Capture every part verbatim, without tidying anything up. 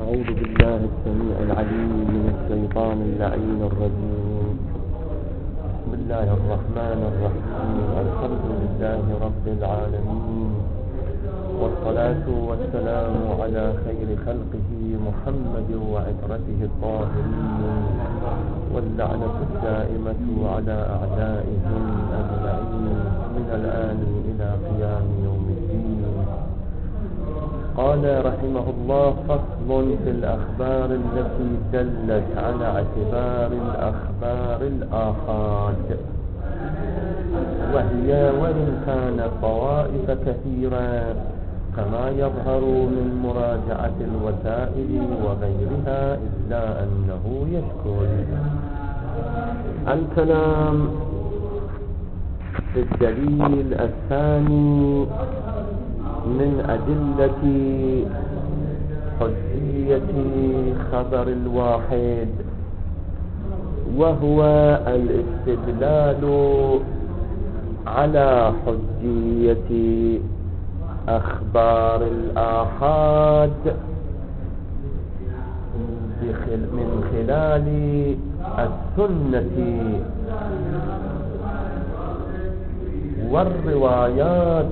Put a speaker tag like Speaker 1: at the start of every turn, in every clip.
Speaker 1: أعوذ بالله السميع العليم من الشيطان اللعين الرجيم. بسم الله الرحمن الرحيم. الحمد لله رب العالمين، والصلاة والسلام على خير خلقه محمد وعترته الطاهرين، واللعنة الدائمة على أعدائهم أجمعين من الآن إلى قيام يوم الدين. قال رحمه الله: فصل في الأخبار التي دلت على اعتبار الأخبار الآحاد، وهي وإن كانت طوائف كثيرة كما يظهر من مراجعة الوسائل وغيرها، إلا أنه يشكل الكلام في الدليل الثاني من أدلة حجية خبر الواحد، وهو الاستدلال على حجية أخبار الآحاد من خلال السنة والروايات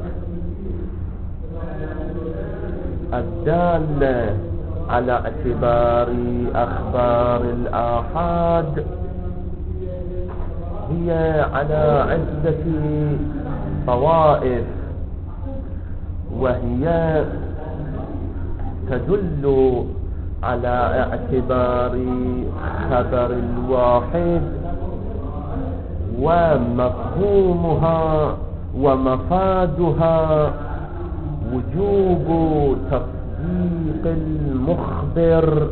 Speaker 1: الدالة على اعتبار أخبار الآحاد هي على عدة طوائف، وهي تدل على اعتبار خبر الواحد ومفهومها ومفادها وجوب تصديق المخبر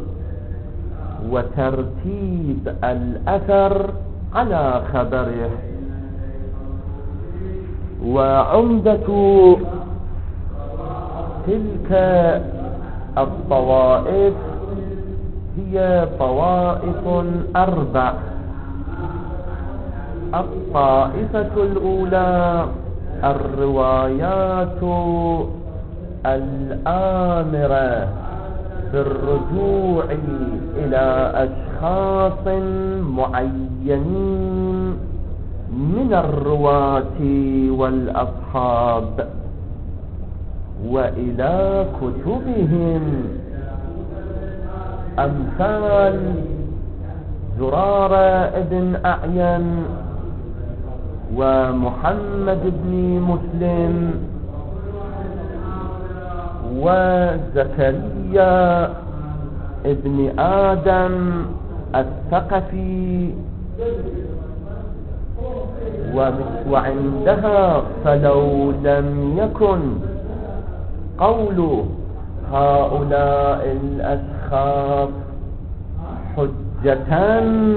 Speaker 1: وترتيب الأثر على خبره. وعمدة تلك الطوائف هي طوائف أربع. الطائفة الأولى الروايات الآمرة بالرجوع إلى أشخاص معينين من الرواة والأصحاب وإلى كتبهم، أمثال زرارة بن أعين ومحمد بن مسلم وزكريا ابن آدم الثقفي. وعندها فلو لم يكن قول هؤلاء الأشخاص حجة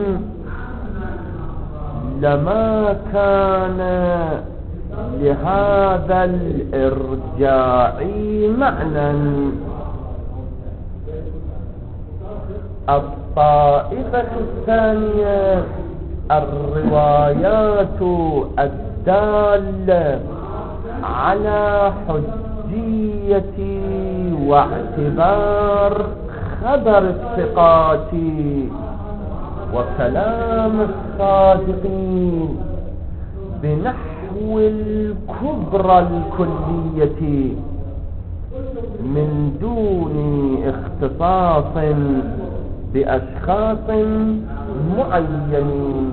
Speaker 1: لما كان لهذا الإرجاع معنى. الطائفة الثانية الروايات الدالة على حجية واعتبار خبر الثقات وكلام الصادقين بنحو الكبرى الكلية من دون اختصاص بأشخاص معينين.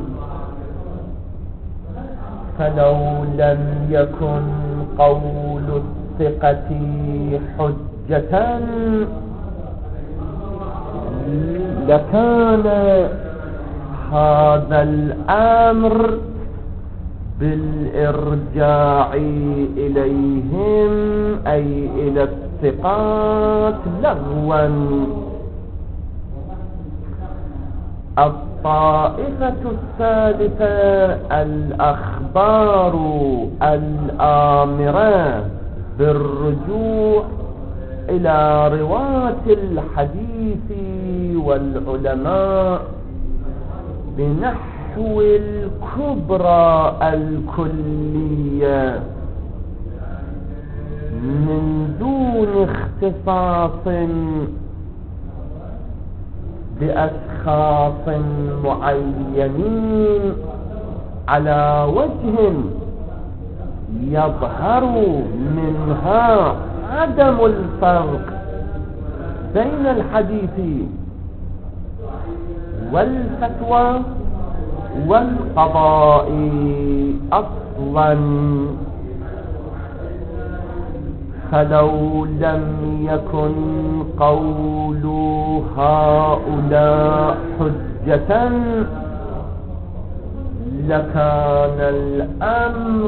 Speaker 1: فلو لم يكن قول الثقة حجة لكان هذا الأمر بالإرجاع إليهم أي إلى الثقات لغوا. الطائفة الثالثة الأخبار الآمرة بالرجوع إلى رواة الحديث والعلماء بنحو الكبرى الكلية من دون اختصاص بأشخاص معينين على وجه يظهر منها عدم الفرق بين الحديث والفتوى والقضاء أصلا. فلو لم يكن قول هؤلاء حجة لكان الأمر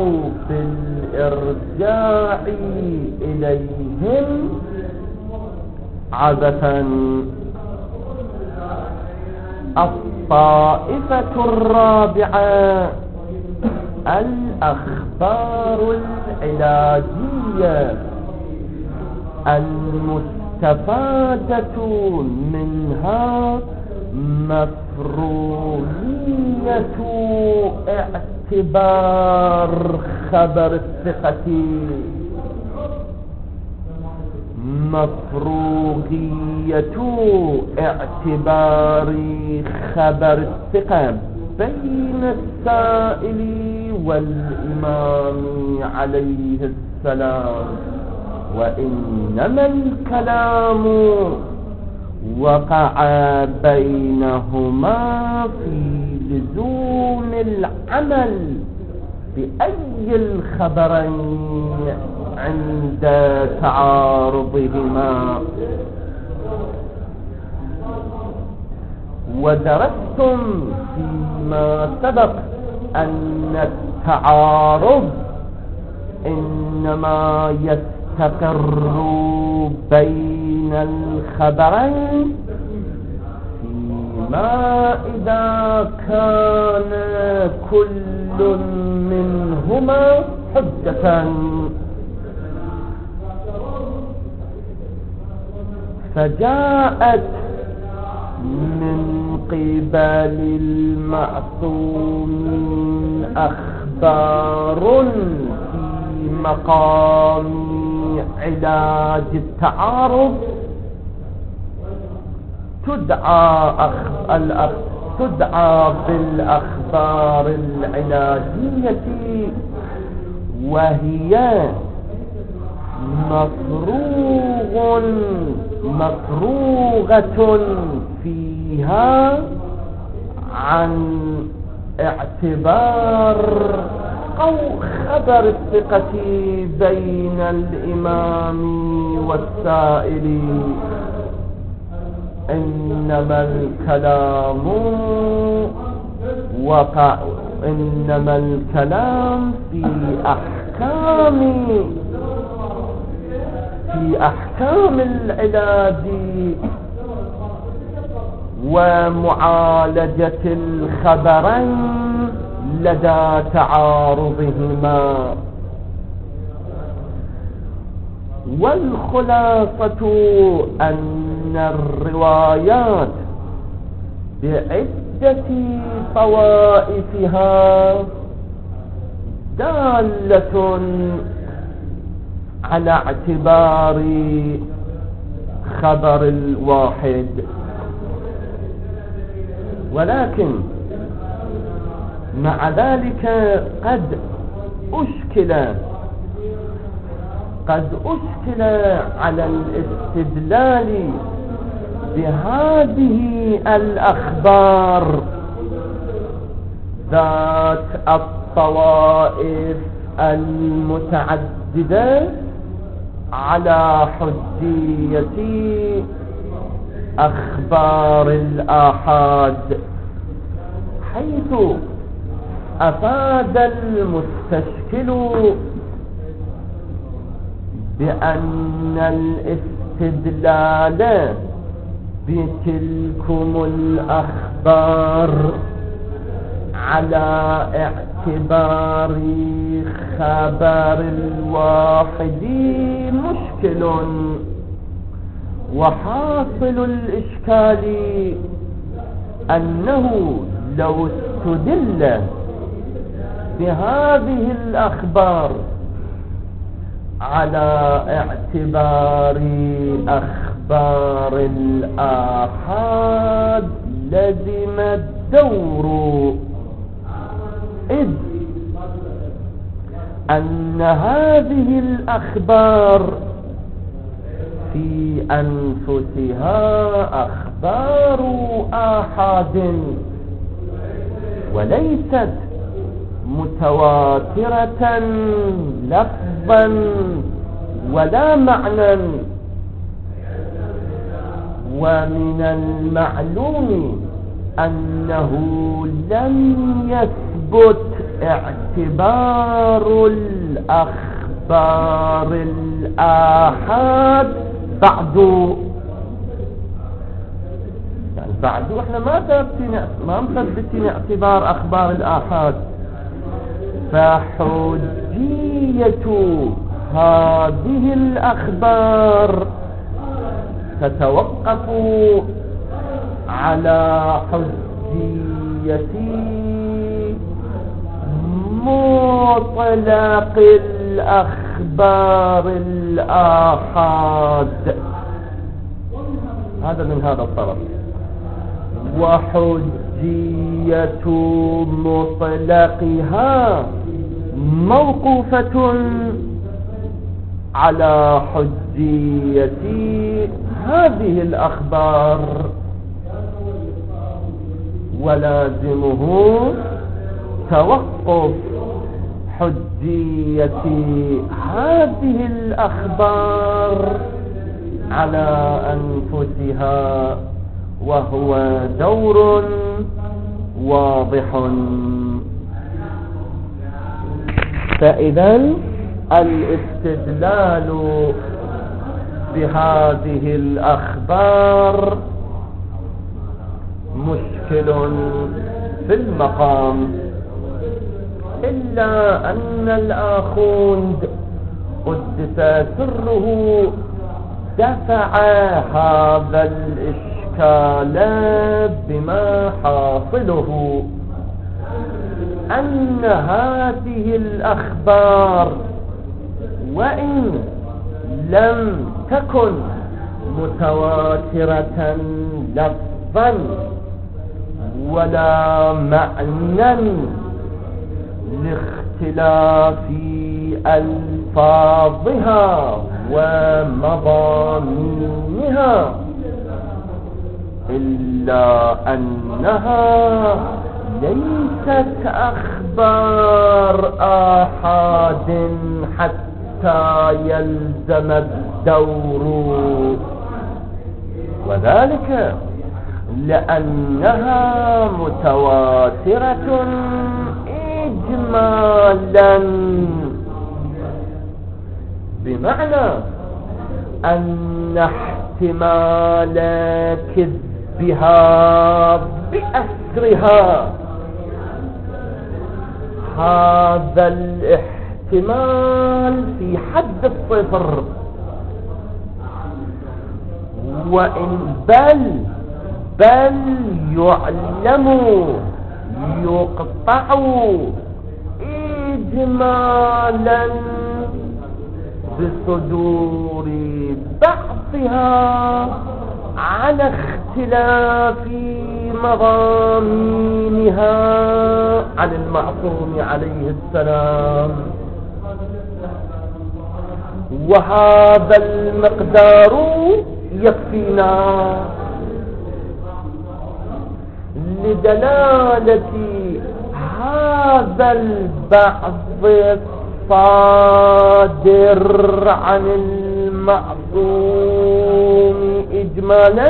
Speaker 1: بالإرجاع إليهم عبثا. الطائفة الرابعة الأخبار العلاجية المستفادة منها مفروضية اعتبار خبر الثقة مفروضية اعتبار خبر الثقة بين السائل والإمام عليه السلام. وإنما الكلام وقع بينهما في لزوم العمل بأي الخبرين عند تعارضهما. ودرستم فيما سبق أن التعارض إنما يستقر بين الخبرين فيما إذا كان كل منهما حجة. فجاءت من قبل المعصومين أخبار في مقام علاج التعارض تدعى أخ... الأخ... تدعى بالأخبار العلاجية، وهي مفروغ مفروغة فيها عن اعتبار أو خبر الثقة بين الإمام والسائل. إنما الكلام وقع إنما الكلام في أحكام في أحكام العلاج ومعالجة الخبرين لدى تعارضهما. والخلاصة أن الروايات بعدة طوائفها دالة على اعتبار خبر الواحد، ولكن مع ذلك قد أشكل قد أشكل على الاستدلال بهذه الأخبار ذات الطوائف المتعددة على حجية أخبار الآحاد، حيث أفاد المستشكل بأن الاستدلال بتلكم الأخبار على اعتبار خبر الواحد مشكل، وحاصل الإشكال أنه لو استدل بهذه الأخبار على اعتبار أخبار أخبار الآحاد لزم الدور، إذ أن هذه الأخبار في أنفسها أخبار آحاد وليست متواترة لفظا ولا معنى. ومن المعلوم أنه لم يثبت اعتبار الأخبار الآحاد بعد، يعني بعد احنا ما ثبتين ما مثبتين اعتبار أخبار الآحاد، فحجية هذه الأخبار تتوقف على حجية مطلق الأخبار الآحاد. هذا من هذا الطرف. وحجية مطلقها موقوفة على حجية هذه الأخبار، ولازمه توقف حجية هذه الأخبار على أنفسها، وهو دور واضح. فإذا الاستدلال بهذه الأخبار مشكل في المقام، إلا أن الآخوند قدس سره دفع هذا الإشكال بما حاصله أن هذه الأخبار وإن لم تكن متواترة لفظا ولا معنى لاختلاف ألفاظها ومضامينها، إلا أنها ليست أخبار آحاد حتى يلزم الدور، وذلك لأنها متواترة إجمالا، بمعنى أن احتمال كذبها بأسرها هذا الاحتمال في حد الصفر، وإن بل بل يعلم يقطع إجمالا بصدور بعضها على اختلاف مضامينها عن المعصوم عليه السلام. وهذا المقدار يكفينا لدلالة هذا البعض الصادر عن المعصوم إجمالا،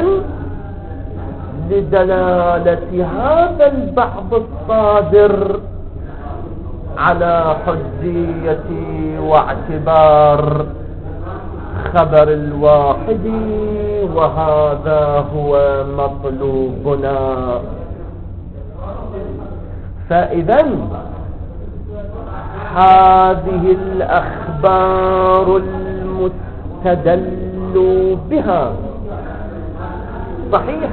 Speaker 1: لدلالة هذا البعض الصادر على حجية واعتبار خبر الواحد، وهذا هو مطلوبنا. فإذا هذه الأخبار المستدل بها صحيح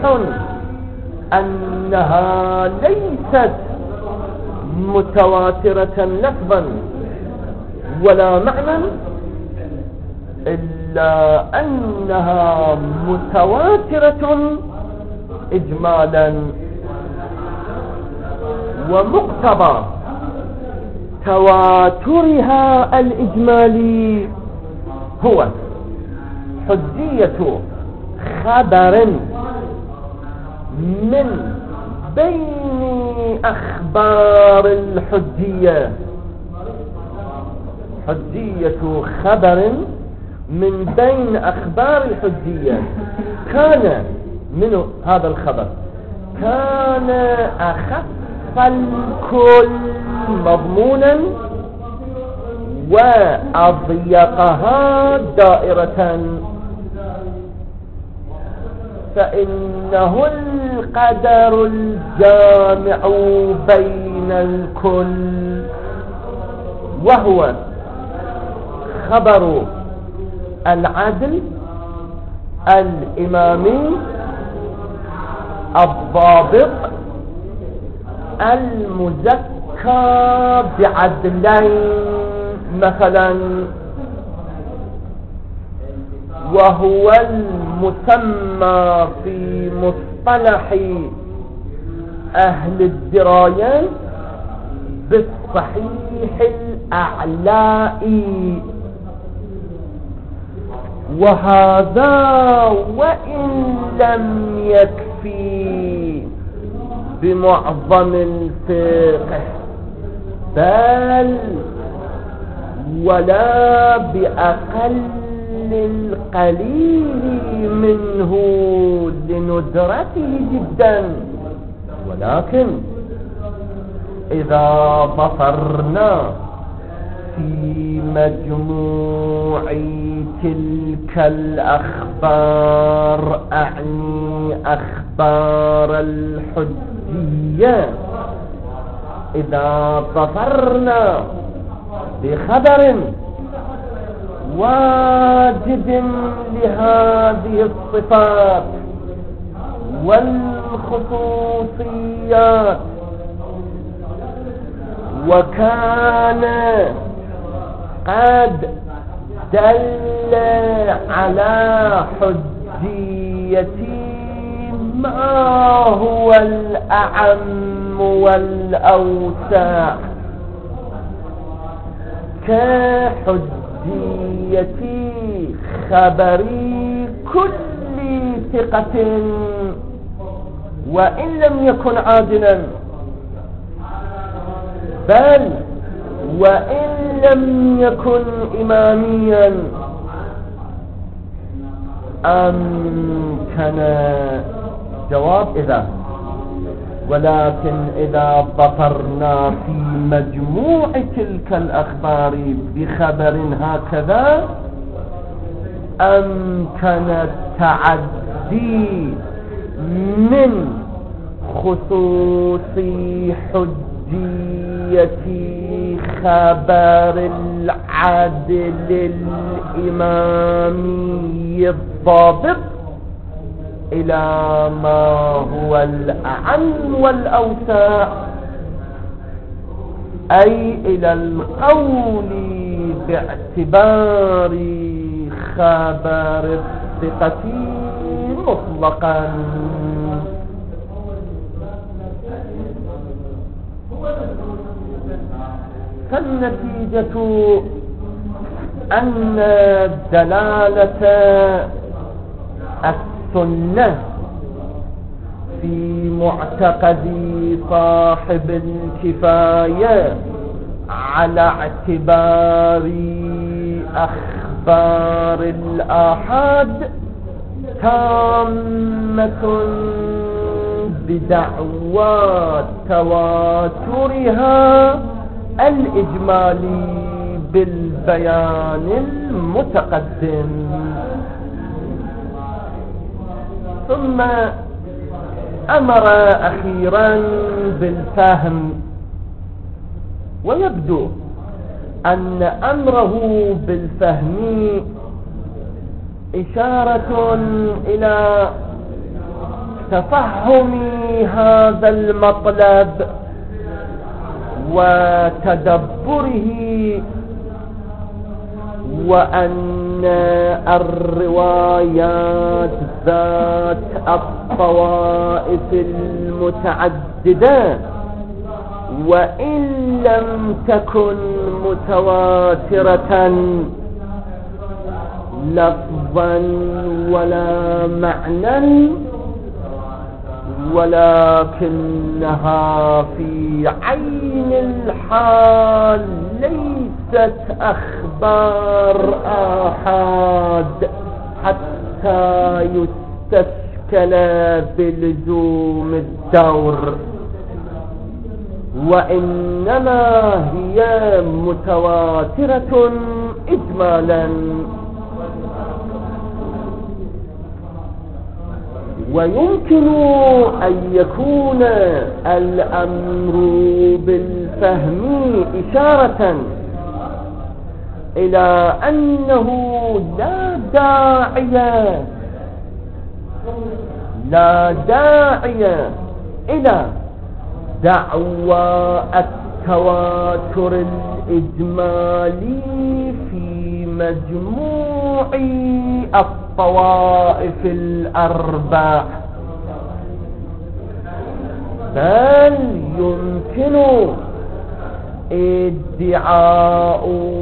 Speaker 1: أنها ليست متواترة لفظا ولا معنى، إلا إلا أنها متواترة إجمالا، ومقتضى تواترها الإجمالي هو حجية خبر من بين أخبار الحجية، حجية خبر من بين أخبار الحجية كان من هذا الخبر كان أخف الكل مضمونا وأضيقها دائرة، فإنه القدر الجامع بين الكل، وهو خبر العدل الإمامي الضابط المزكى بعدلين مثلا، وهو المسمى في مصطلح أهل الدراية بالصحيح الأعلاء. وهذا وإن لم يكفي بمعظم الفقه، بل ولا بأقل القليل منه لندرته جدا، ولكن إذا بصرنا في مجموع تلك الأخبار، أعني أخبار الحجية، إذا ظفرنا بخبر واجد لهذه الصفات والخصوصيات، وكان قد دل على حجية ما هو الأعم والأوسع، كحجية خبر كل ثقة وإن لم يكن عادلا، بل وإن لم يكن إماميا، أمكن جواب إذا، ولكن إذا ظفرنا في مجموع تلك الأخبار بخبر هكذا، أمكن التعدي من خصوص حجية خبر العدل الإمامي الضابط إلى ما هو الأعم والأوسع، أي إلى القول باعتبار خبر الثقة مطلقا. فالنتيجة أن دلالة السنة في معتقد صاحب الكفاية على اعتبار أخبار الآحاد تامة بدعوى تواترها الإجمالي بالبيان المتقدم. ثم أمر أخيرا بالفهم، ويبدو أن أمره بالفهم إشارة إلى تفهم هذا المطلب وتدبره وأن الروايات ذات الطوائف المتعددة وإن لم تكن متواترة لفظا ولا معنى، ولكنها في عين الحال ليست أخبار آحاد حتى يستشكل بلزوم الدور، وإنما هي متواترة إجمالا. ويمكن أن يكون الأمر بالفهم إشارة إلى أنه لا داعي لا داعي إلى دعوى التواتر الإجمالي في مجموع الطوائف الأربع، بل يمكن ادعاء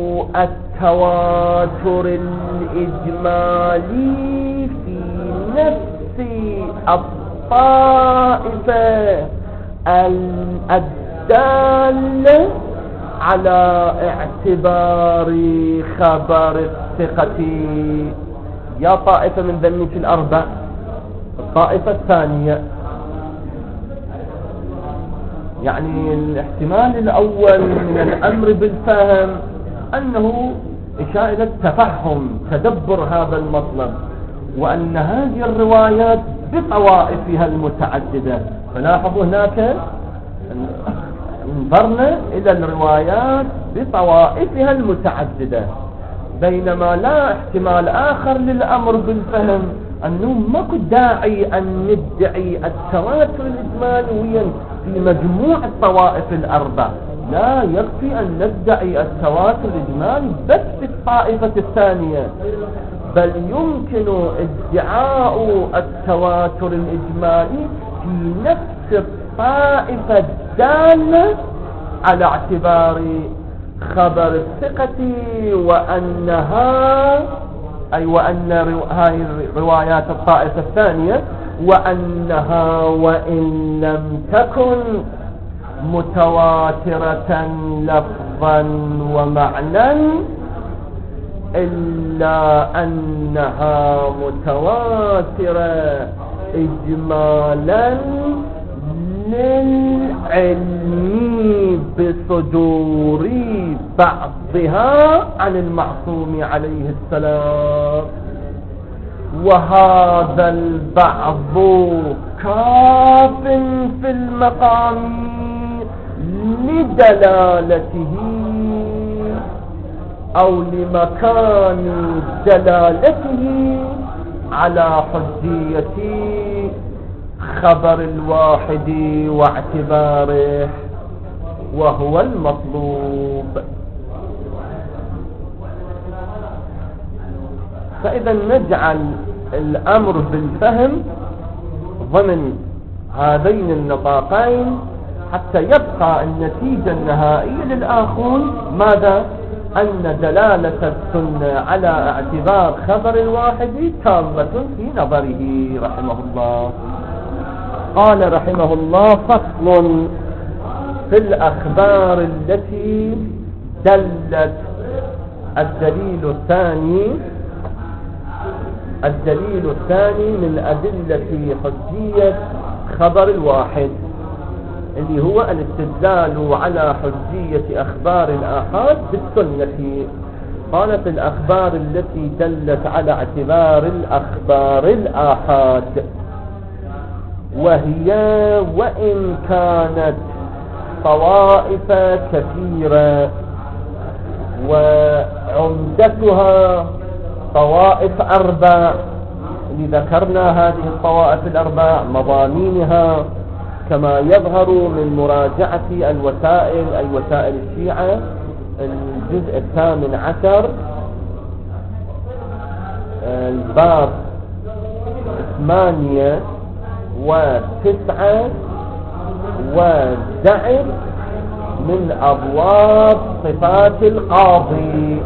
Speaker 1: التواتر الإجمالي في نفس الطائفة الدالة على اعتبار خبر الثقة. يا طائفة من ذنك الأربع، الطائفة الثانية يعني الاحتمال الأول من الأمر بالفهم أنه إشارة إلى التفهم، تدبر هذا المطلب، وأن هذه الروايات بطوائفها المتعددة. فلاحظوا هناك انظرنا إلى الروايات بطوائفها المتعددة، بينما لا احتمال آخر للأمر بالفهم أنه ماكو داعي أن ندعي التواتر الإجمالي في مجموع الطوائف الأربع، لا يكفي أن ندعي التواتر الإجمالي بس في الطائفة الثانية، بل يمكن ادعاء التواتر الإجمالي في نفس الطائفة الدالة على اعتبار خبر الثقة، وأنها أي وأن هاي روايات الطائفة الثانية وأنها وإن لم تكن متواترة لفظا ومعنى إلا أنها متواترة إجمالا للعلم بصدور بعضها عن المعصوم عليه السلام، وهذا البعض كاف في المقام لدلالته أو لمكان دلالته على حجية خبر الواحد واعتباره، وهو المطلوب. فإذا نجعل الأمر بالفهم ضمن هذين النطاقين حتى يبقى النتيجة النهائية للآخون ماذا؟ أن دلالة السنة على اعتبار خبر الواحد تامة في نظره رحمه الله. قال رحمه الله: فصل في الأخبار التي دلت. الدليل الثاني الدليل الثاني من أدلة حجية خبر الواحد اللي هو الاستدلال على حجية أخبار الآحاد بالسنة. قالت الأخبار التي دلت على اعتبار الأخبار الآحاد، وهي وإن كانت طوائف كثيرة وعمدتها طوائف أربع، اللي ذكرنا هذه الطوائف الأربع مضامينها كما يظهر من مراجعة الوسائل أي وسائل الشيعة الجزء الثامن عشر الباب ثمانية وتسعة ودعم من أبواب صفات القاضي.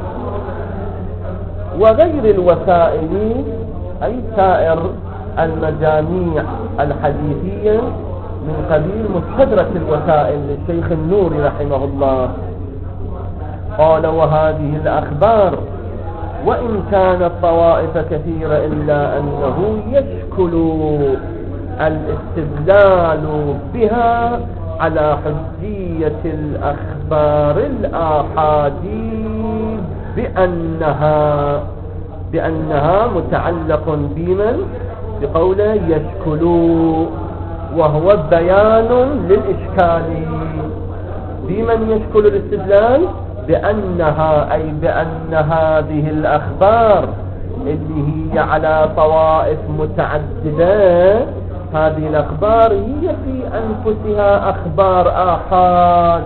Speaker 1: وغير الوسائل أي سائر المجاميع الحديثية من قبيل مستدرك الوسائل للشيخ النوري رحمه الله. قال وهذه الأخبار وإن كانت طوائف كثيرة إلا أنه يشكل الاستدلال بها على حجية الأخبار الآحادية بأنها بأنها متعلق بمن بقوله يشكل، وهو بيان للإشكال. بمن يشكل الاستدلال؟ بأنها أي بأن هذه الأخبار اللي هي على طوائف متعددة، هذه الأخبار هي في أنفسها أخبار آحاد،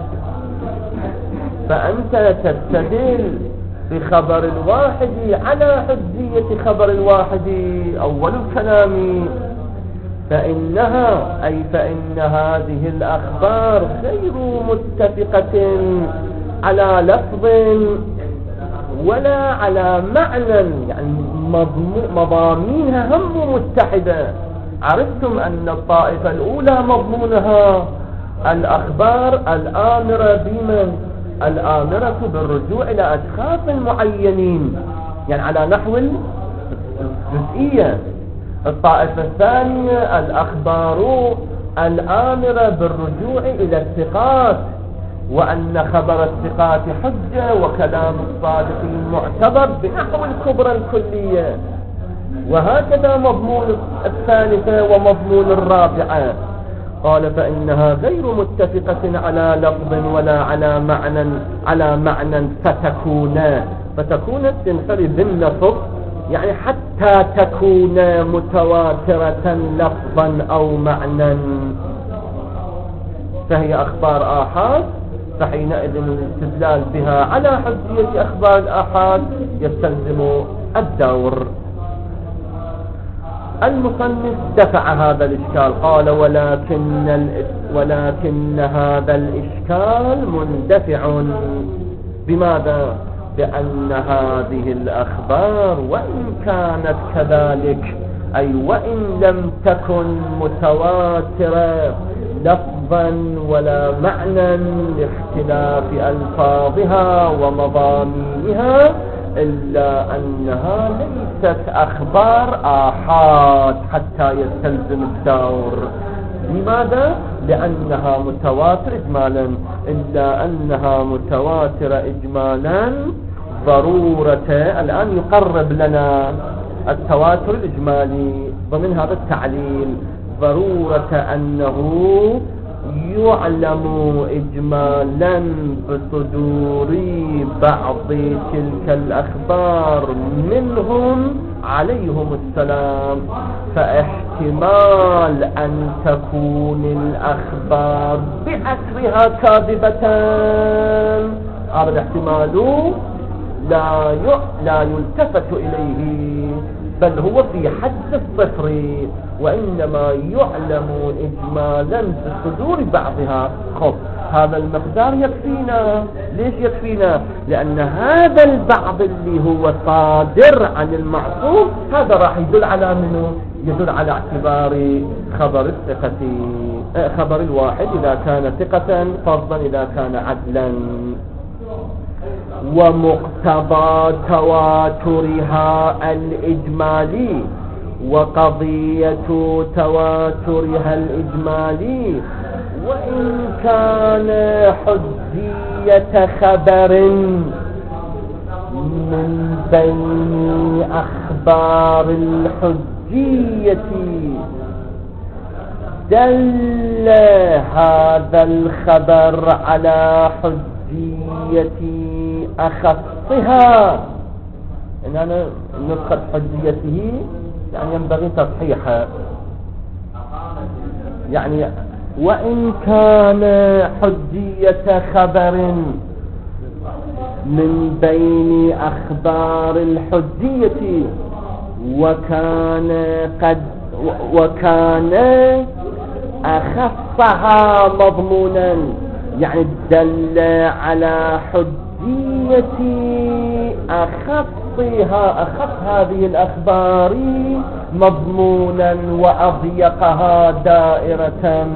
Speaker 1: فأنت تستدل بخبر الواحد على حجية خبر الواحد أول الكلام، فإنها أي فإن هذه الأخبار غير متفقة على لفظ ولا على معنى، يعني مضامينها هم متحدة. عرفتم أن الطائفة الأولى مضمونها الأخبار الآمرة بمن؟ الآمرة بالرجوع إلى أشخاص معينين، يعني على نحو الجزئية. الطائفة الثانية الأخبار الآمرة بالرجوع إلى الثقات، وأن خبر الثقات حجة وكلام الصادقين معتبر بنحو الكبرى الكلية. وهكذا مضمون الثالثة ومضمون الرابعة. قال فإنها غير متفقة على لفظ ولا على معنى على معنى فتكون فتكون تنفرد باللفظ، يعني حتى تكون متواترة لفظا أو معنى، فهي أخبار آحاد، فحينئذ الاستدلال بها على حجية أخبار الآحاد يستلزم الدور. المصنف دفع هذا الإشكال، قال ولكن, ولكن هذا الإشكال مندفع بماذا؟ بأن هذه الأخبار وإن كانت كذلك، أي وإن لم تكن متواترة لفظا ولا معنى لاختلاف ألفاظها ومضامينها، إلا أنها ليست أخبار آحاد حتى يستلزم الدور. لماذا؟ لأنها متواترة إجمالا، إلا أنها متواترة إجمالا ضرورة. الآن يقرب لنا التواتر الإجمالي ضمن هذا التعليل، ضرورة أنه يعلم إجمالا بصدور بعض تلك الأخبار منهم عليهم السلام، فاحتمال أن تكون الأخبار بأسرها كاذبة هذا الاحتمال لا لا يلتفت إليه، بل هو في حد الصفر، وإنما يعلم إجمالا بصدور بعضها. خب هذا المقدار يكفينا. ليش يكفينا؟ لأن هذا البعض اللي هو صادر عن المعصوم هذا راح يدل على منه، يدل على اعتبار خبر الثقة، خبر الواحد إذا كان ثقة، فضلا إذا كان عدلا. ومقتضى تواترها الإجمالي، وقضية تواترها الإجمالي وإن كان حجية خبر من بين أخبار الحجية، دل هذا الخبر على حجية أخصها. إن أنا نسخة حجيته يعني ينبغي تصحيحها، يعني وإن كان حجية خبر من بين أخبار الحجية، وكان قد وكان أخصها مضمونا، يعني دل على حجية أخصها أخص هذه الأخبار مضمونا وأضيقها دائرة،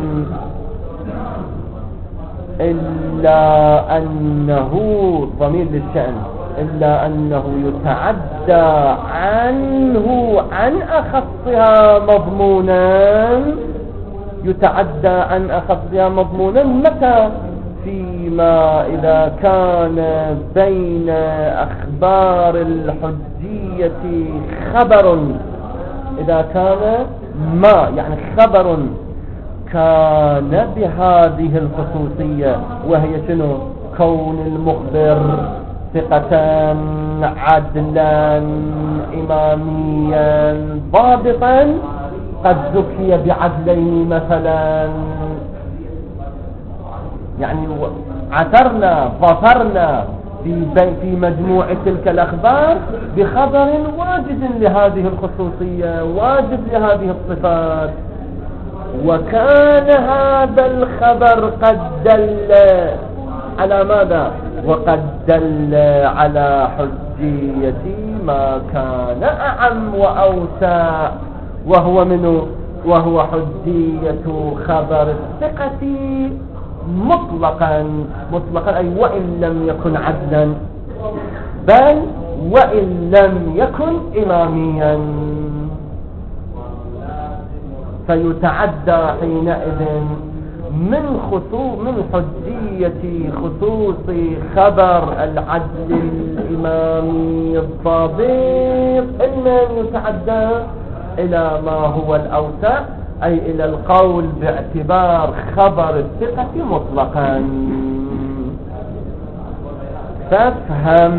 Speaker 1: إلا أنه ضمير للشأن إلا أنه يتعدى عنه عن أخصها مضمونا يتعدى عن أخصها مضمونا متى؟ فيما إذا كان بين أخبار الحجية خبر، إذا كان ما يعني خبر كان بهذه الخصوصية، وهي شنو؟ كون المخبر ثقة عدلا إماميا ضابطا قد زكي بعدلين مثلا، يعني عثرنا ظفرنا في في مجموع تلك الأخبار بخبر واجد لهذه الخصوصية، واجد لهذه الصفات، وكان هذا الخبر قد دل على ماذا؟ وقد دل على حجية ما كان أعم وأوسع، وهو منه وهو حجية خبر الثقة مطلقا مطلقا أي وإن لم يكن عدلا، بل وإن لم يكن إماميا، فيتعدى حينئذ من خصوص من حجية خصوص خبر العدل الإمامي الضابط إما يتعدى إلى ما هو الأوسع، أي إلى القول باعتبار خبر الثقة مطلقا. فافهم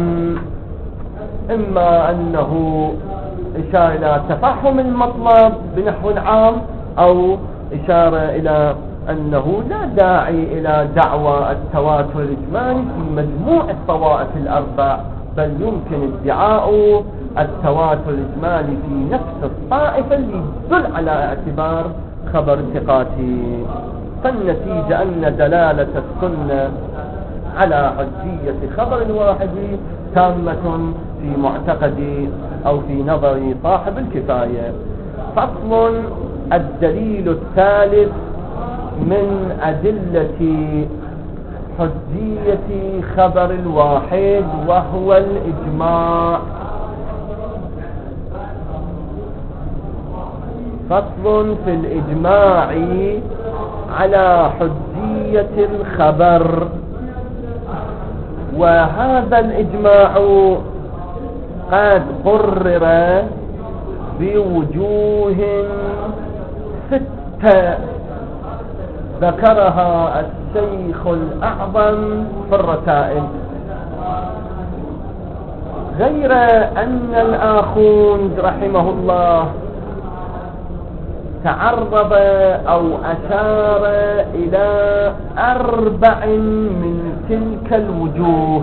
Speaker 1: إما أنه إشارة إلى تفهم المطلب بنحو عام، أو إشارة إلى أنه لا داعي إلى دعوى التواتر الإجمالي في مجموع الطوائف الأربع، بل يمكن ادعاء التواتر الإجمالي في نفس الطائفة اللي يدل على اعتبار خبر الثقات. فالنتيجة أن دلالة السنة على حجية خبر الواحد تامة في معتقد أو في نظر صاحب الكفاية. فصل: الدليل الثالث من أدلة حجية خبر الواحد وهو الإجماع. فصل في الإجماع على حجية الخبر، وهذا الإجماع قد قرر بوجوه ستة ذكرها الشيخ الأعظم في الرسائل، غير أن الآخوند رحمه الله تعرض أو أشار إلى أربع من تلك الوجوه.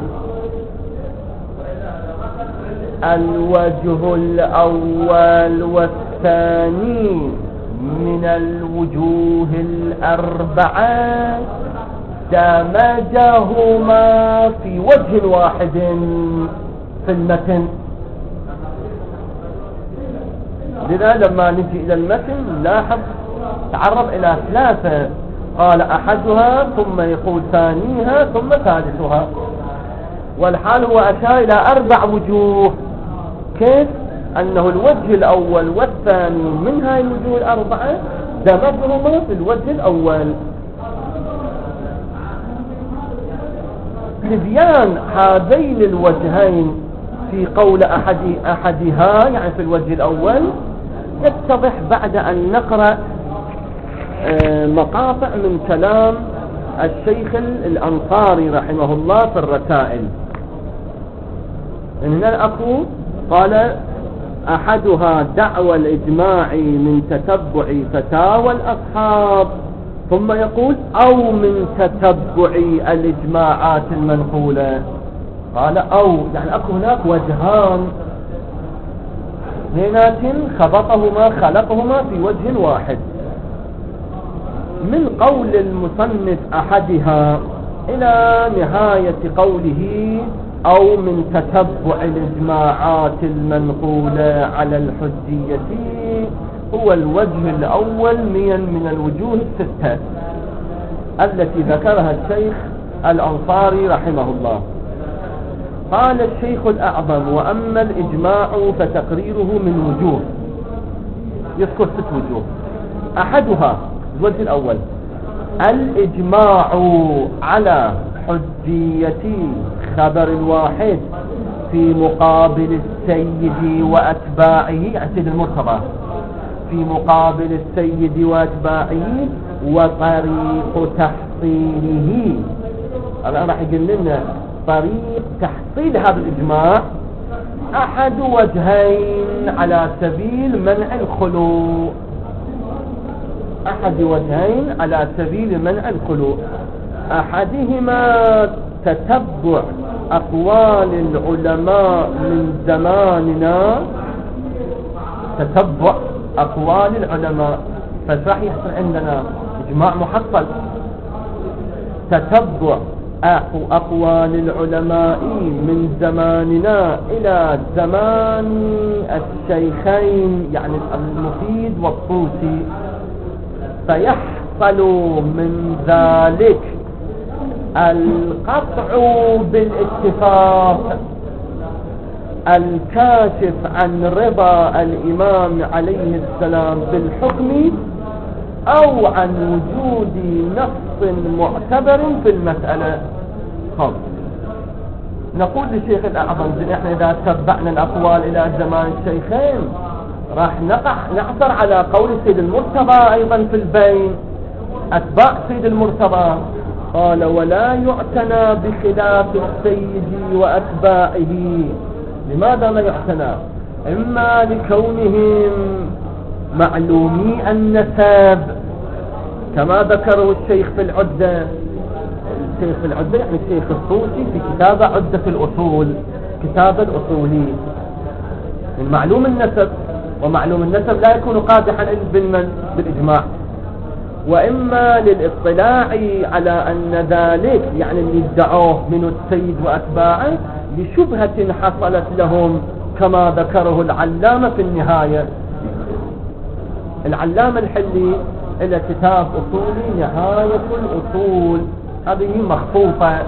Speaker 1: الوجه الأول والثاني من الوجوه الأربعة دمجهما في وجه واحد في المتن. لذا لما نجي إلى المتن لاحظ تعرض إلى ثلاثة، قال أحدها ثم يقول ثانيها ثم ثالثها، والحال هو أشار إلى أربع وجوه. كيف؟ أنه الوجه الأول والثاني من هاي الوجوه الأربعة دمجهما في الوجه الأول. لبيان هذين الوجهين في قول أحد أحدها يعني في الوجه الأول يتضح بعد أن نقرأ مقاطع من كلام الشيخ الأنصاري رحمه الله في الرسائل. هنا الأخو قال: أحدها دعوى الإجماع من تتبع فتاوى الأصحاب، ثم يقول: أو من تتبع الإجماعات المنقولة، قال أو يعني أكو هناك وجهان اثنينات خبطهما خلقهما في وجه واحد. من قول المصنف أحدها إلى نهاية قوله أو من تتبع الإجماعات المنقولة على الحجية هو الوجه الأول من الوجوه الستة التي ذكرها الشيخ الأنصاري رحمه الله. قال الشيخ الأعظم وأما الإجماع فتقريره من وجوه، يذكر ست وجوه. أحدها الوجه الأول الإجماع على حجية خبر الواحد في مقابل السيد وأتباعه، يعني سيد المرتضى، في مقابل السيد وأتباعه وطريق تحصيله. الآن راح يقول لنا طريق تحصيل هذا الإجماع أحد وجهين على سبيل منع الخلو، أحد وجهين على سبيل منع الخلو. أحدهما تتبع أقوال العلماء من زماننا، تتبع أقوال العلماء، فراح يحصل عندنا إجماع محصل. تتبع أقوال العلماء من زماننا إلى زمان الشيخين يعني المفيد والطوسي، فيحصل من ذلك القطع بالاتفاق الكاشف عن رضا الإمام عليه السلام بالحكم أو عن وجود نص معتبر في المسألة. خب. نقول للشيخ الأعظم نحن إذا تبعنا الأقوال إلى زمان الشيخين راح نقع نعثر على قول سيد المرتضى أيضا في البين، أتباع سيد المرتضى. قال ولا يعتنى بخلاف السيد وأتباعه. لماذا لا يعتنى؟ إما لكونهم معلومي النسب كما ذكره الشيخ في العدة، الشيخ في العدة يعني الشيخ الطوسي في كتاب عدة الأصول، كتاب الأصولي من معلوم النسب، ومعلوم النسب لا يكون قادحا بالمن بالإجماع. وإما للاطلاع على أن ذلك يعني اللي ادعوه من السيد وأتباعه لشبهة حصلت لهم كما ذكره العلامة في النهاية. العلامة الحلي إلى كتاب أصولي نهاية الأصول، هذه مخطوطة،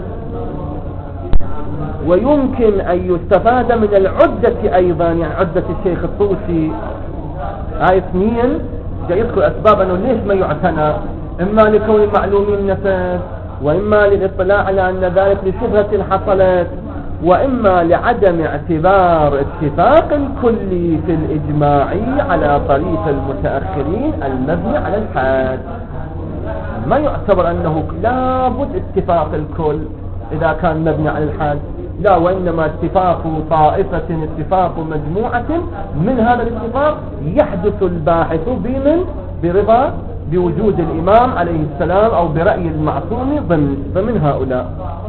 Speaker 1: ويمكن أن يستفاد من العدة أيضا، يعني عدة الشيخ الطوسي هاي اثنين جاي يذكر أسباب أنه ليش ما يعتنى، إما لكون المعلومين النسب، وإما للاطلاع على أن ذلك لشبهة حصلت، وإما لعدم اعتبار اتفاق الكل في الإجماع على طريق المتأخرين المبني على الحاد. ما يعتبر أنه لابد اتفاق الكل إذا كان مبني على الحاد، لا، وإنما اتفاق طائفة اتفاق مجموعة من هذا الاتفاق يحدث الباحث بمن برضا بوجود الإمام عليه السلام أو برأي المعصوم ضمن فمن هؤلاء.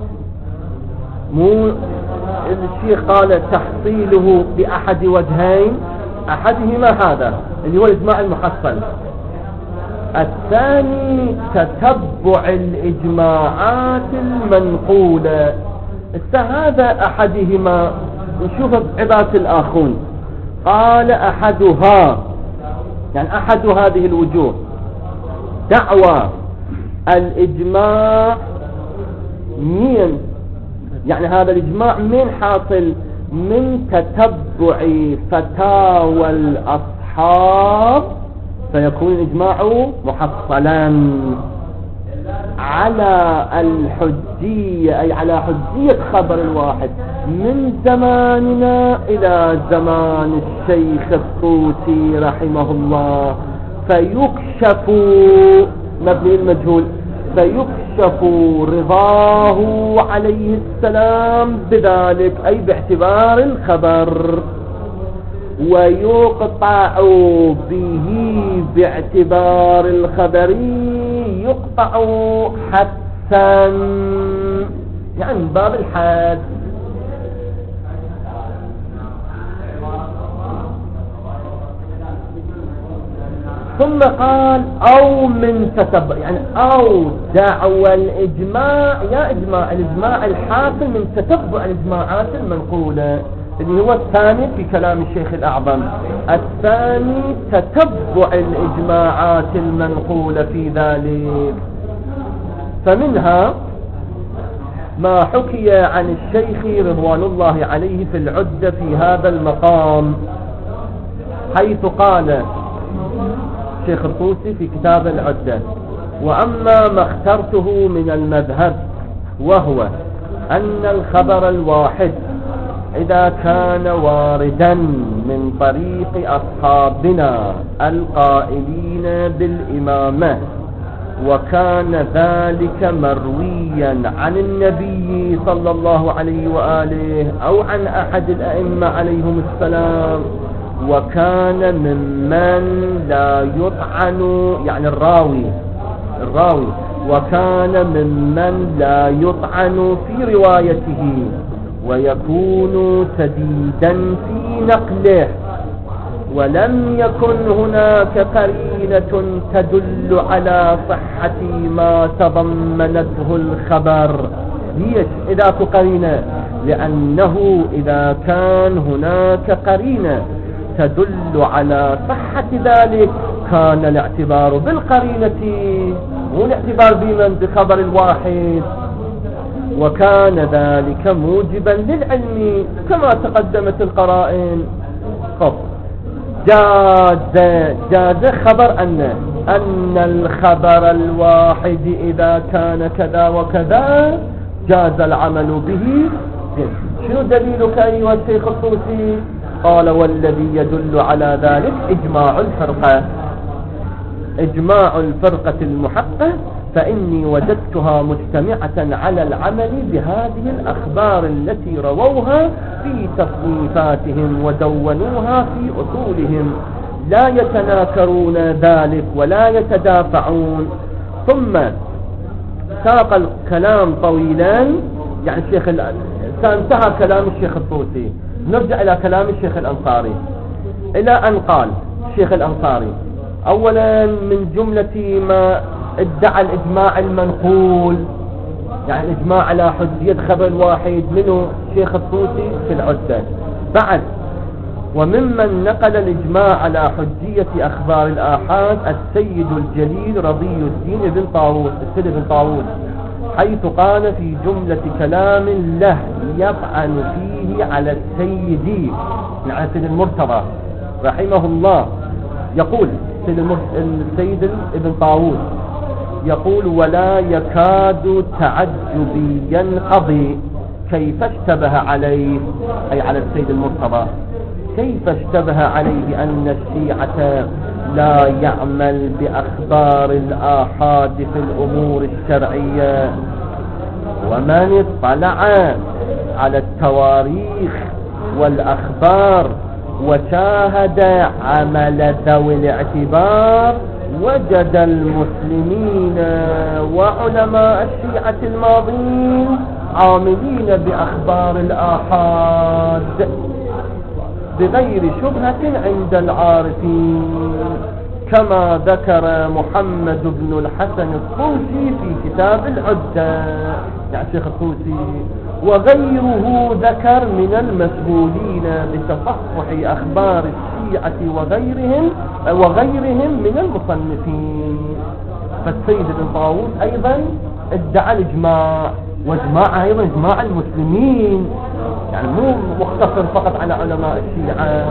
Speaker 1: مو الشيخ قال تحصيله بأحد وجهين، أحدهما هذا اللي هو الإجماع المحصل، الثاني تتبع الإجماعات المنقولة. هذا أحدهما. نشوف عبارة الآخون، قال أحدها يعني أحد هذه الوجوه دعوى الإجماع من يعني هذا الإجماع من حاصل من تتبع فتاوى الأصحاب، فيكون الإجماع محصلا على الحجية أي على حجية خبر الواحد من زماننا إلى زمان الشيخ الطوسي رحمه الله، فيكشف مبني المجهول فيكشف رضاه عليه السلام بذلك أي باعتبار الخبر، ويقطع به باعتبار الخبر يقطع حدسا يعني باب الحد ثم قال أو من تتبع، يعني أو دعوى الإجماع، يا إجماع الإجماع الحاصل من تتبع الإجماعات المنقولة، اللي هو الثاني في كلام الشيخ الأعظم. الثاني تتبع الإجماعات المنقولة في ذلك. فمنها ما حكي عن الشيخ رضوان الله عليه في العدة في هذا المقام، حيث قال الشيخ الطوسي في كتاب العدة: وأما ما اخترته من المذهب وهو أن الخبر الواحد إذا كان واردا من طريق أصحابنا القائلين بالإمامة، وكان ذلك مرويا عن النبي صلى الله عليه وآله أو عن أحد الأئمة عليهم السلام، وكان ممن لا يطعن، يعني الراوي الراوي وكان ممن لا يطعن في روايته، ويكون سديدا في نقله، ولم يكن هناك قرينة تدل على صحة ما تضمنته الخبر. ليش إذا قرينة؟ لأنه إذا كان هناك قرينة تدل على صحة ذلك كان الاعتبار بالقرينة، مو الاعتبار بمن بخبر الواحد، وكان ذلك موجبا للعلم كما تقدمت القرائن. خب جاز جاز خبر أن أن الخبر الواحد إذا كان كذا وكذا جاز العمل به. شنو دليلك أيها الشيخ الطوسي؟ قال: والذي يدل على ذلك إجماع الفرقة، إجماع الفرقة المحقة، فإني وجدتها مجتمعة على العمل بهذه الأخبار التي رووها في تصنيفاتهم ودونوها في أصولهم، لا يتناكرون ذلك ولا يتدافعون. ثم ساق الكلام طويلا، يعني الشيخ انتهى كلام الشيخ الطوسي، نرجع إلى كلام الشيخ الأنصاري، إلى أن قال الشيخ الأنصاري: أولا من جملة ما ادعى الإجماع المنقول، يعني الإجماع على حجية خبر الواحد، منه الشيخ الطوسي في العدة. بعد: وممن نقل الإجماع على حجية أخبار الآحاد السيد الجليل رضي الدين بن طاووس، السيد بن طاووس، حيث قال في جملة كلام له يطعن فيه على السيد، على السيد المرتضى رحمه الله، يقول السيد ابن طاووس يقول: ولا يكاد تعجبي ينقضي كيف اشتبه عليه، أي على السيد المرتضى، كيف اشتبه عليه أن الشيعة لا يعمل بأخبار الآحاد في الأمور الشرعية. ومن اطلع على التواريخ والأخبار وشاهد عمل ذوي الاعتبار وجد المسلمين وعلماء الشيعة الماضين عاملين بأخبار الآحاد بغير شبهة عند العارفين، كما ذكر محمد بن الحسن الطوسي في كتاب العدة، يعني الشيخ الطوسي، وغيره ذكر من المسؤولين بتصحح أخبار الشيعة وغيرهم وغيرهم من المصنفين. فالسيد ابن طاووس أيضا ادعى الإجماع، واجماع أيضا إجماع المسلمين، يعني مو مختصر فقط على علماء الشيعة.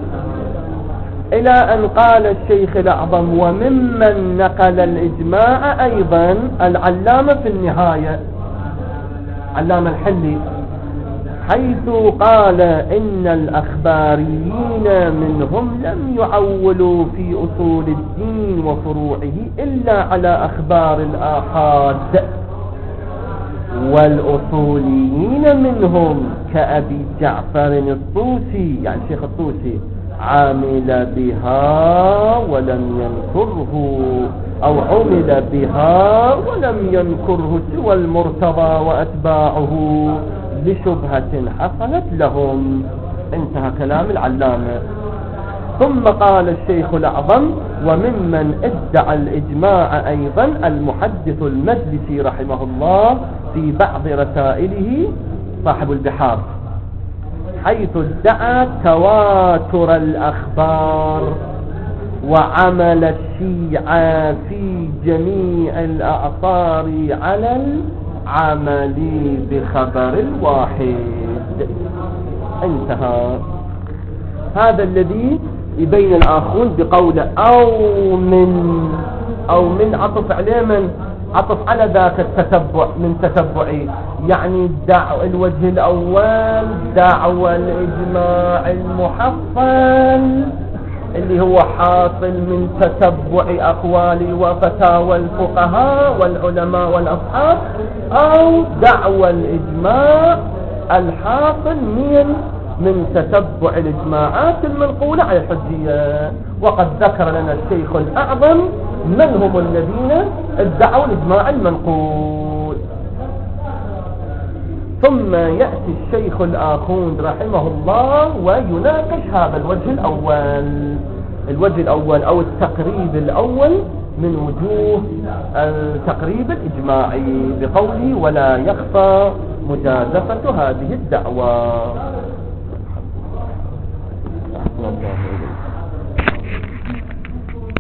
Speaker 1: إلى أن قال الشيخ الأعظم: وممن نقل الإجماع أيضا العلامة في النهاية، علامة الحلي، حيث قال: إن الأخباريين منهم لم يعولوا في أصول الدين وفروعه إلا على أخبار الآحاد، والأصوليين منهم كأبي جعفر الطوسي، يعني شيخ الطوسي، عامل بها ولم ينكره، أو عمل بها ولم ينكره سوى المرتضى وأتباعه لشبهة حصلت لهم. انتهى كلام العلامة. ثم قال الشيخ الأعظم: وممن ادعى الإجماع أيضا المحدث المجلسي رحمه الله في بعض رسائله صاحب البحار، حيث ادعى تواتر الأخبار وعمل الشيعة في جميع الأعصار على العمل بخبر الواحد. انتهى. هذا الذي يبين الآخرون بقوله أو من أو من عطف عليه، من عطف على ذاك التتبع، من تتبعي، يعني الدعوة الوجه الأول دعوة الإجماع المحصل اللي هو حاصل من تتبع أقوال وفتاوى الفقهاء والعلماء والأصحاب، أو دعوة الإجماع الحاصل من من تتبع الإجماعات المنقولة على الحجية. وقد ذكر لنا الشيخ الأعظم من هم الذين ادعوا الإجماع المنقول. ثم يأتي الشيخ الآخوند رحمه الله ويناقش هذا الوجه الأول، الوجه الأول أو التقريب الأول من وجوه التقريب الإجماعي بقوله: ولا يخفى مجازفة هذه الدعوة. الله